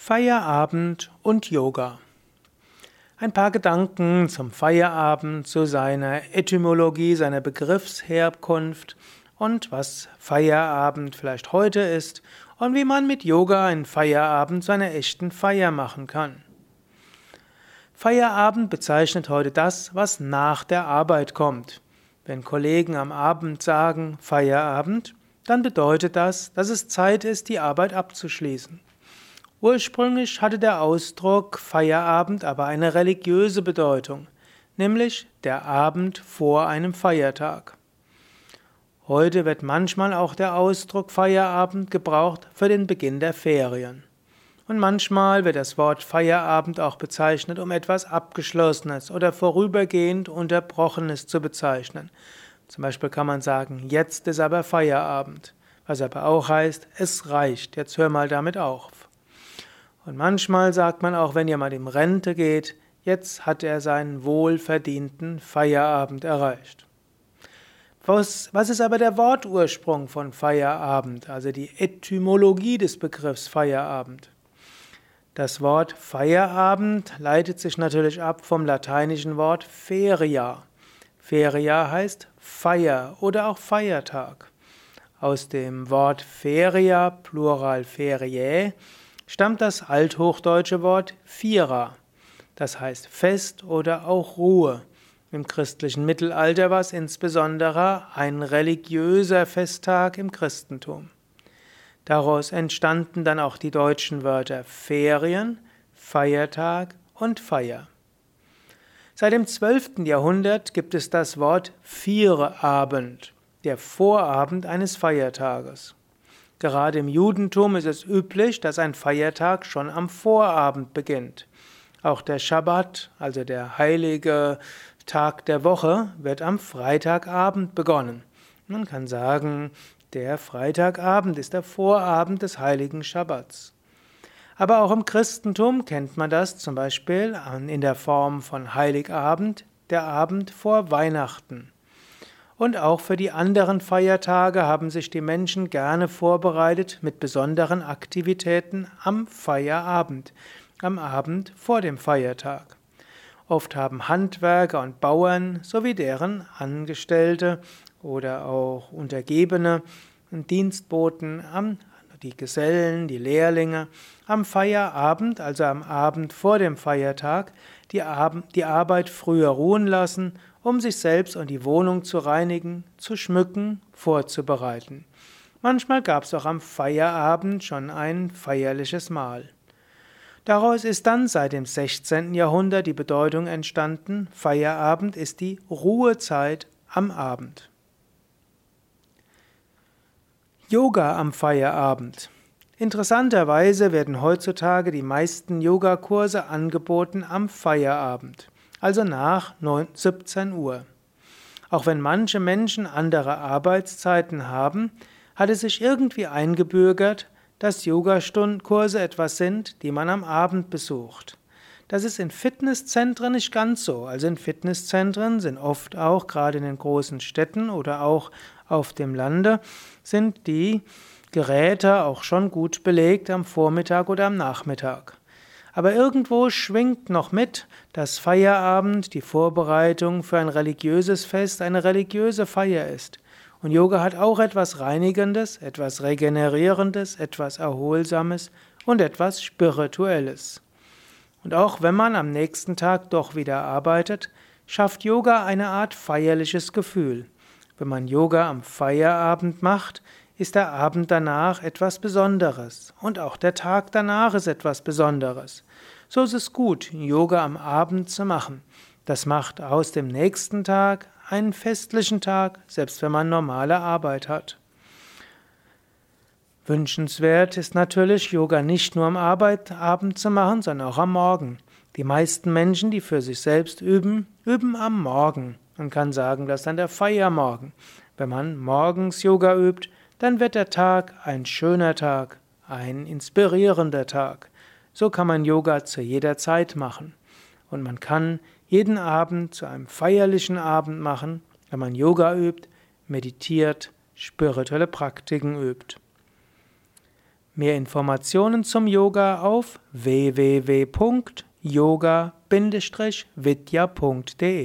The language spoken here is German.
Feierabend und Yoga. Ein paar Gedanken zum Feierabend, zu seiner Etymologie, seiner Begriffsherkunft und was Feierabend vielleicht heute ist und wie man mit Yoga einen Feierabend zu einer echten Feier machen kann. Feierabend bezeichnet heute das, was nach der Arbeit kommt. Wenn Kollegen am Abend sagen Feierabend, dann bedeutet das, dass es Zeit ist, die Arbeit abzuschließen. Ursprünglich hatte der Ausdruck Feierabend aber eine religiöse Bedeutung, nämlich der Abend vor einem Feiertag. Heute wird manchmal auch der Ausdruck Feierabend gebraucht für den Beginn der Ferien. Und manchmal wird das Wort Feierabend auch bezeichnet, um etwas Abgeschlossenes oder vorübergehend Unterbrochenes zu bezeichnen. Zum Beispiel kann man sagen, jetzt ist aber Feierabend, was aber auch heißt, es reicht, jetzt hör mal damit auf. Und manchmal sagt man auch, wenn jemand in Rente geht, jetzt hat er seinen wohlverdienten Feierabend erreicht. Was ist aber der Wortursprung von Feierabend, also die Etymologie des Begriffs Feierabend? Das Wort Feierabend leitet sich natürlich ab vom lateinischen Wort feria. Feria heißt Feier oder auch Feiertag. Aus dem Wort feria, Plural feriae, stammt das althochdeutsche Wort Fira, das heißt Fest oder auch Ruhe. Im christlichen Mittelalter war es insbesondere ein religiöser Festtag im Christentum. Daraus entstanden dann auch die deutschen Wörter Ferien, Feiertag und Feier. Seit dem 12. Jahrhundert gibt es das Wort Vierabend, der Vorabend eines Feiertages. Gerade im Judentum ist es üblich, dass ein Feiertag schon am Vorabend beginnt. Auch der Schabbat, also der heilige Tag der Woche, wird am Freitagabend begonnen. Man kann sagen, der Freitagabend ist der Vorabend des heiligen Schabbats. Aber auch im Christentum kennt man das zum Beispiel in der Form von Heiligabend, der Abend vor Weihnachten. Und auch für die anderen Feiertage haben sich die Menschen gerne vorbereitet mit besonderen Aktivitäten am Feierabend, am Abend vor dem Feiertag. Oft haben Handwerker und Bauern sowie deren Angestellte oder auch Untergebene und Dienstboten, die Gesellen, die Lehrlinge, am Feierabend, also am Abend vor dem Feiertag, die Arbeit früher ruhen lassen, um sich selbst und die Wohnung zu reinigen, zu schmücken, vorzubereiten. Manchmal gab es auch am Feierabend schon ein feierliches Mahl. Daraus ist dann seit dem 16. Jahrhundert die Bedeutung entstanden, Feierabend ist die Ruhezeit am Abend. Yoga am Feierabend. Interessanterweise werden heutzutage die meisten Yogakurse angeboten am Feierabend, also nach 17 Uhr. Auch wenn manche Menschen andere Arbeitszeiten haben, hat es sich irgendwie eingebürgert, dass Yogastundenkurse etwas sind, die man am Abend besucht. Das ist in Fitnesszentren nicht ganz so. Also in Fitnesszentren sind oft auch, gerade in den großen Städten oder auch auf dem Lande, sind die Geräte auch schon gut belegt am Vormittag oder am Nachmittag. Aber irgendwo schwingt noch mit, dass Feierabend, die Vorbereitung für ein religiöses Fest, eine religiöse Feier ist. Und Yoga hat auch etwas Reinigendes, etwas Regenerierendes, etwas Erholsames und etwas Spirituelles. Und auch wenn man am nächsten Tag doch wieder arbeitet, schafft Yoga eine Art feierliches Gefühl. Wenn man Yoga am Feierabend macht, ist der Abend danach etwas Besonderes und auch der Tag danach ist etwas Besonderes. So ist es gut, Yoga am Abend zu machen. Das macht aus dem nächsten Tag einen festlichen Tag, selbst wenn man normale Arbeit hat. Wünschenswert ist natürlich, Yoga nicht nur am Abend zu machen, sondern auch am Morgen. Die meisten Menschen, die für sich selbst üben, üben am Morgen. Man kann sagen, das ist dann der Feiermorgen. Wenn man morgens Yoga übt, dann wird der Tag ein schöner Tag, ein inspirierender Tag. So kann man Yoga zu jeder Zeit machen. Und man kann jeden Abend zu einem feierlichen Abend machen, wenn man Yoga übt, meditiert, spirituelle Praktiken übt. Mehr Informationen zum Yoga auf www.yoga-vidya.de